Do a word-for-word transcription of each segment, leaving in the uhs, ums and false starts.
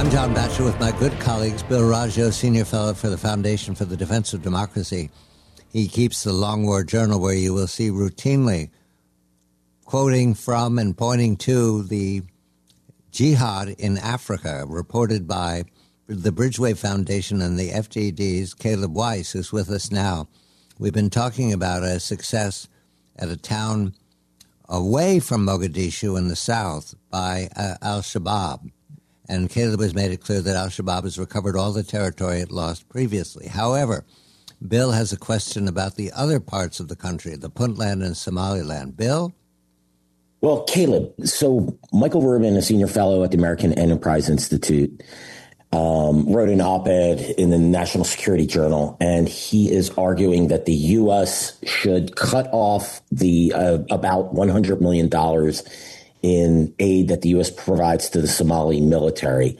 I'm John Batchelor with my good colleagues, Bill Raggio, Senior Fellow for the Foundation for the Defense of Democracy. He keeps the Long War Journal, where you will see routinely quoting from and pointing to the jihad in Africa, reported by the Bridgeway Foundation and the F G D's Caleb Weiss, who's with us now. We've been talking about a success at a town away from Mogadishu in the south by uh, al-Shabaab. And Caleb has made it clear that al-Shabaab has recovered all the territory it lost previously. However, Bill has a question about the other parts of the country, the Puntland and Somaliland. Bill? Well, Caleb, so Michael Rubin, a senior fellow at the American Enterprise Institute, um, wrote an op-ed in the National Security Journal, and he is arguing that the U S should cut off the uh, about one hundred million dollars in aid that the U S provides to the Somali military.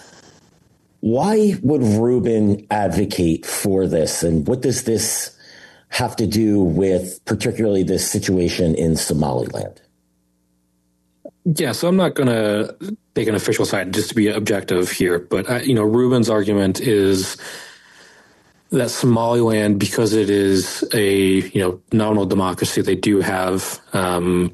Why would Rubin advocate for this, and what does this have to do with particularly this situation in Somaliland? Yeah, so I'm not going to take an official side just to be objective here, but uh, you know, Rubin's argument is that Somaliland, because it is a you know nominal democracy, they do have um,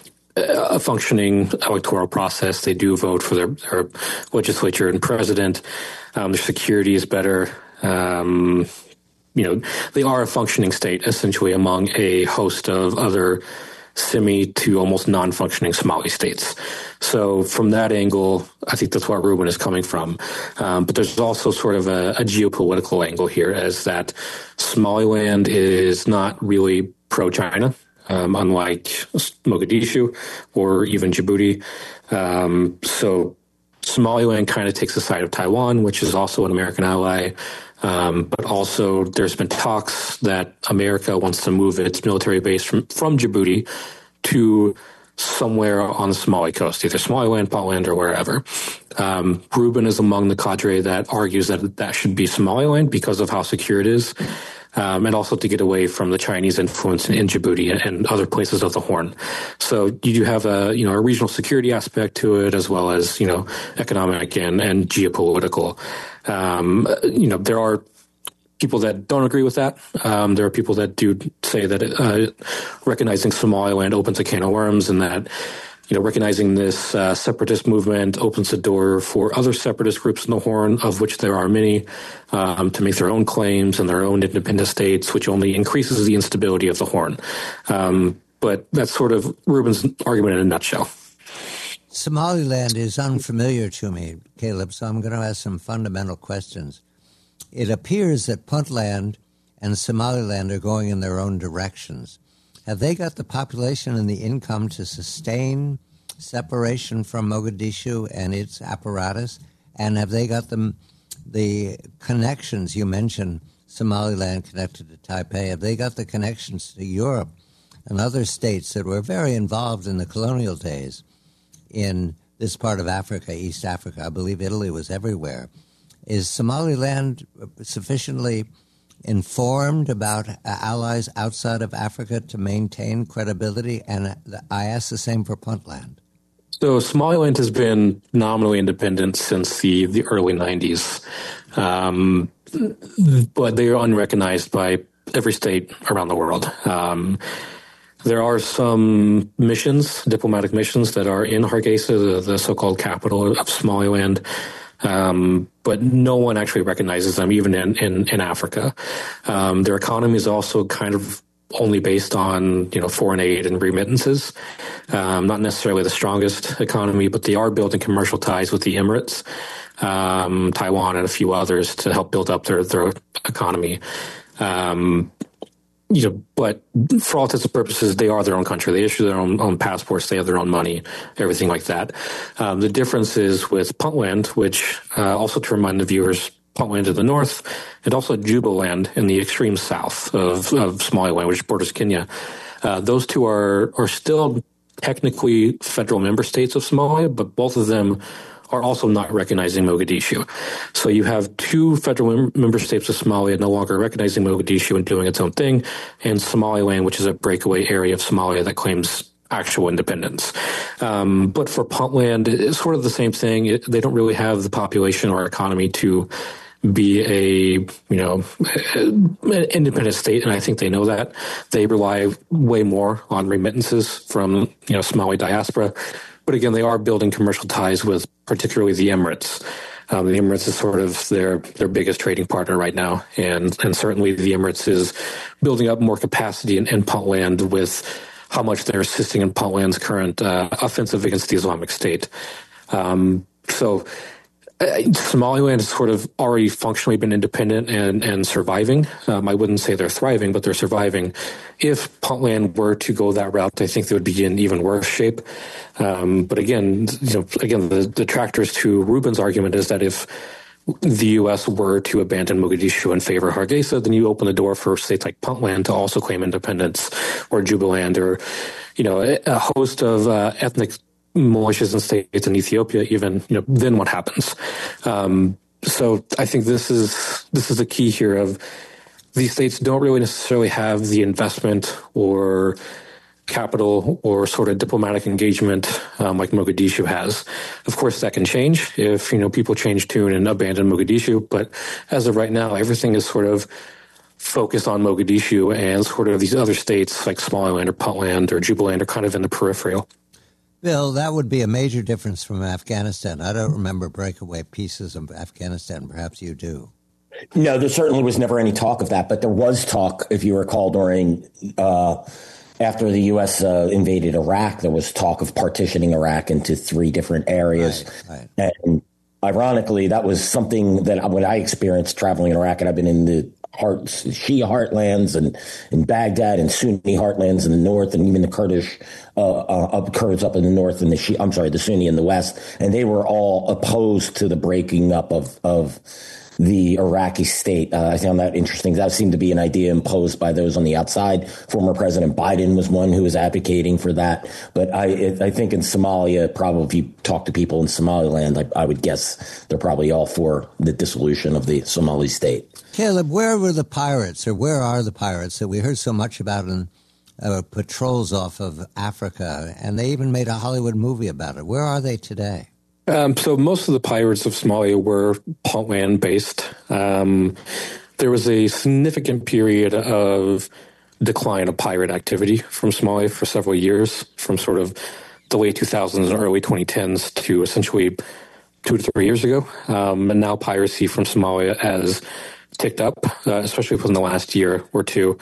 a functioning electoral process. They do vote for their, their legislature and president. Um, their security is better. Um, you know, they are a functioning state, essentially, among a host of other semi to almost non-functioning Somali states. So from that angle, I think that's where Rubin is coming from. Um, but there's also sort of a, a geopolitical angle here, as that Somaliland is not really pro-China. Um, unlike Mogadishu or even Djibouti. Um, so Somaliland kind of takes the side of Taiwan, which is also an American ally. Um, but also there's been talks that America wants to move its military base from, from Djibouti to somewhere on the Somali coast, either Somaliland, Puntland, or wherever. Um, Rubin is among the cadre that argues that that should be Somaliland because of how secure it is. Um, and also to get away from the Chinese influence in, in Djibouti and, and other places of the Horn. So you do have a, you know, a regional security aspect to it, as well as, you know, economic and, and geopolitical. Um, you know, there are people that don't agree with that. Um, there are people that do say that uh, recognizing Somaliland opens a can of worms, and that, you know, recognizing this uh, separatist movement opens the door for other separatist groups in the Horn, of which there are many, um, to make their own claims and their own independent states, which only increases the instability of the Horn. Um, but that's sort of Rubin's argument in a nutshell. Somaliland is unfamiliar to me, Caleb, so I'm going to ask some fundamental questions. It appears that Puntland and Somaliland are going in their own directions. Have they got the population and the income to sustain separation from Mogadishu and its apparatus? And have they got them the connections? You mentioned Somaliland connected to Taipei. Have they got the connections to Europe and other states that were very involved in the colonial days in this part of Africa, East Africa? I believe Italy was everywhere. Is Somaliland sufficiently informed about allies outside of Africa to maintain credibility? And I ask the same for Puntland. So Somaliland has been nominally independent since the, the early nineties, um, but they are unrecognized by every state around the world. Um, there are some missions, diplomatic missions, that are in Hargeisa, the, the so-called capital of Somaliland. Um, but no one actually recognizes them, even in, in, in Africa. Um, their economy is also kind of only based on, you know, foreign aid and remittances. Um, not necessarily the strongest economy, but they are building commercial ties with the Emirates, um, Taiwan, and a few others to help build up their, their economy. Um, You know, but for all intents and purposes, they are their own country. They issue their own, own passports. They have their own money, everything like that. Um, the difference is with Puntland, which uh, also to remind the viewers, Puntland to the north, and also Jubaland in the extreme south of, of Somaliland, which borders Kenya. Uh, those two are are still technically federal member states of Somalia, but both of them are also not recognizing Mogadishu. So you have two federal mem- member states of Somalia no longer recognizing Mogadishu and doing its own thing, and Somaliland, which is a breakaway area of Somalia that claims actual independence. Um, but for Puntland, it's sort of the same thing. It, they don't really have the population or economy to be a, you know, an independent state, and I think they know that. They rely way more on remittances from, you know, Somali diaspora. But again, they are building commercial ties with particularly the Emirates. Um, the Emirates is sort of their, their biggest trading partner right now, and, and certainly the Emirates is building up more capacity in, in Puntland with how much they're assisting in Puntland's current uh, offensive against the Islamic State. Um, so Somaliland has sort of already functionally been independent and, and surviving. Um, I wouldn't say they're thriving, but they're surviving. If Puntland were to go that route, I think they would be in even worse shape. Um, but again, you know, again, the detractors to Rubin's argument is that if the U S were to abandon Mogadishu in favor of Hargeisa, then you open the door for states like Puntland to also claim independence, or Jubaland, or, you know, a host of uh, ethnic militias and states in Ethiopia, even, you know, then what happens? Um, so I think this is, this is the key here of these states don't really necessarily have the investment or capital or sort of diplomatic engagement um, like Mogadishu has. Of course, that can change if, you know, people change tune and abandon Mogadishu. But as of right now, everything is sort of focused on Mogadishu, and sort of these other states like Somaliland or Puntland or Jubaland are kind of in the peripheral. Bill, that would be a major difference from Afghanistan. I don't remember breakaway pieces of Afghanistan. Perhaps you do. No, there certainly was never any talk of that, but there was talk, if you recall, during uh, after the U S uh, invaded Iraq, there was talk of partitioning Iraq into three different areas. Right, right. And ironically, that was something that when I experienced traveling in Iraq, and I've been in the heart, Shia heartlands and in Baghdad and Sunni heartlands in the north, and even the Kurdish uh, uh, Kurds up in the north, and the Shia, I'm sorry, the Sunni in the west, and they were all opposed to the breaking up of of the Iraqi state. Uh, I found that interesting. That seemed to be an idea imposed by those on the outside. Former President Biden was one who was advocating for that. But I, I think in Somalia, probably if you talk to people in Somaliland, I, I would guess they're probably all for the dissolution of the Somali state. Caleb, where were the pirates, or where are the pirates that we heard so much about in uh, patrols off of Africa? And they even made a Hollywood movie about it. Where are they today? Um, so most of the pirates of Somalia were Puntland based. Um, there was a significant period of decline of pirate activity from Somalia for several years, from sort of the late two thousands and early twenty tens to essentially two to three years ago. Um, and now piracy from Somalia has ticked up, uh, especially within the last year or two.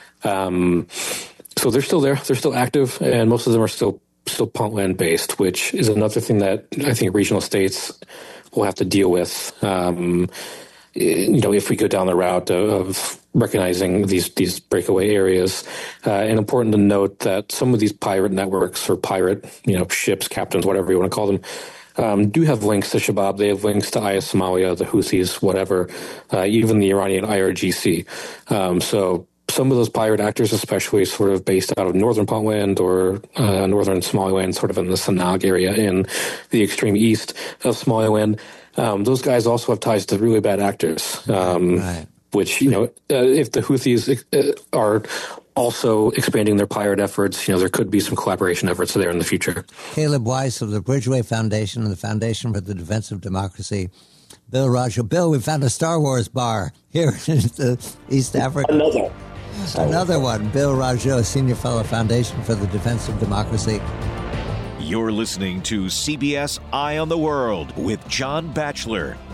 Um, so they're still there. They're still active, and most of them are still still Puntland based, which is another thing that I think regional states will have to deal with. Um, you know, if we go down the route of, of recognizing these these breakaway areas, uh, and important to note that some of these pirate networks or pirate, you know, ships, captains, whatever you want to call them, um, do have links to Shabab. They have links to I S Somalia, the Houthis, whatever, uh, even the Iranian I R G C. Um, so. Some of those pirate actors, especially sort of based out of northern Puntland or uh, northern Somaliland, sort of in the Sanag area in the extreme east of Somaliland, um, those guys also have ties to really bad actors, um, right. which, you know, uh, if the Houthis uh, are also expanding their pirate efforts, you know, there could be some collaboration efforts there in the future. Caleb Weiss of the Bridgeway Foundation and the Foundation for the Defense of Democracy. Bill Rajo. Bill, we found a Star Wars bar here in the East Africa. Another. Another one. Bill Rajo, Senior Fellow, Foundation for the Defense of Democracy. You're listening to C B S Eye on the World with John Batchelor.